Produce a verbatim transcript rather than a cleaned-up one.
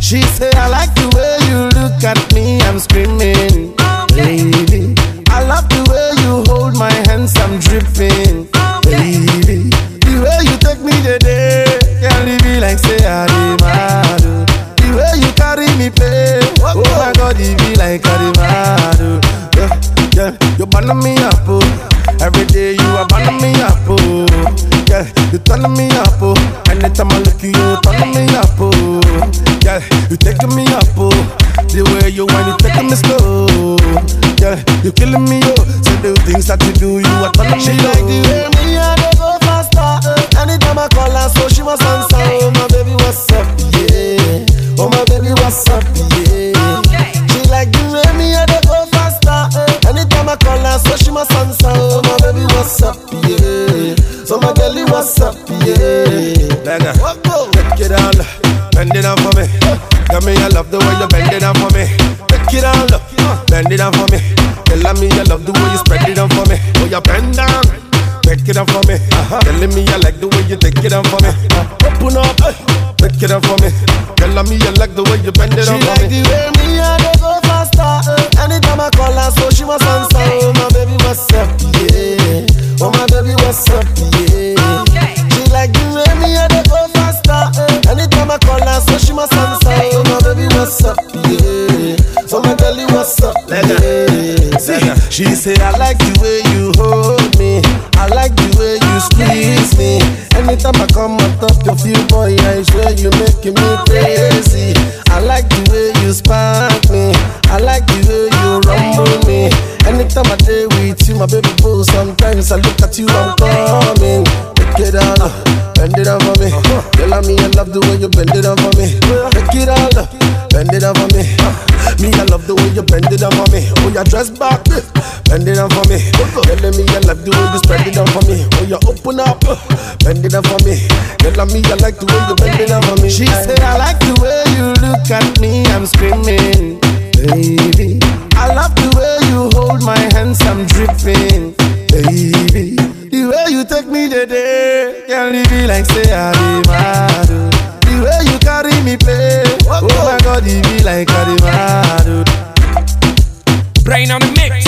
She say I like the way you look at me, I'm screaming. Baby, I love the way you hold my hands, I'm dripping. Baby, the way you take me today, can't leave me like say I did mad. The way you carry me play, oh my God, it be like I did mad. Yeah, yeah, you burn me up, oh. Every day you are burning me up, oh. Yeah, you turning me up, oh. Anytime I look at you, you turning me up, oh. Yeah, you taking me up, oh. The way you want, you taking me slow. Yeah, you killing me, oh. So the things that you do, you are turning me low. She like the way me and they go faster. Anytime I call her, so she must answer. Oh my baby, what's up? Yeah. Oh my baby, what's up? Yeah. She like the way me and they go faster. Anytime I call her, so she must answer. Oh my baby, what's up? Yeah. So my girlie, what's up? Yeah. Beggar, take it down, bend it down for me. Got me, I love the way you bend it down for me. Take it down, bend it down for me. Tell me I love the way you spread it down for me. Oh, you bend down, take it down for me. Uh-huh. Telling me I like the way you take it down for me. Uh, open up, take it down for me. Tell me I like the way you bend it down for me. She like the way me and they go faster. Anytime I call her, so she must answer. Oh my baby, what's up? Yeah. Oh my baby, what's up? Yeah. She like the way me and they go faster. Anytime I call her, so she must answer. Oh my baby, what's up? Yeah. So my girlie, what's up? Yeah. See, she say I like the way you hold me. I like the way you squeeze me. Anytime I come on top of you, boy, I swear you making me crazy. I like the way you spark me. I like the way you rumble me. Anytime I day with you, my baby boo, sometimes I look at you, I'm coming. Take it down, bend it down for me. Tell me I love the way you bend it down for me. Take it down, bend it down for me. Me, I love the way you bend it down for me. Oh, you dress back, bend it down for me. Telling me I love the way you spread it down for me. Oh, you open up, bend it down for me. Telling me I like the way you bend it down for me. She say I like the way you look at me, I'm screaming. Baby, I love the way you hold my hands, I'm dripping. Baby, the way you take me today, can't leave me like say I be mad. The way you carry me play, oh my God, it be like I be mad. Brain on the mix.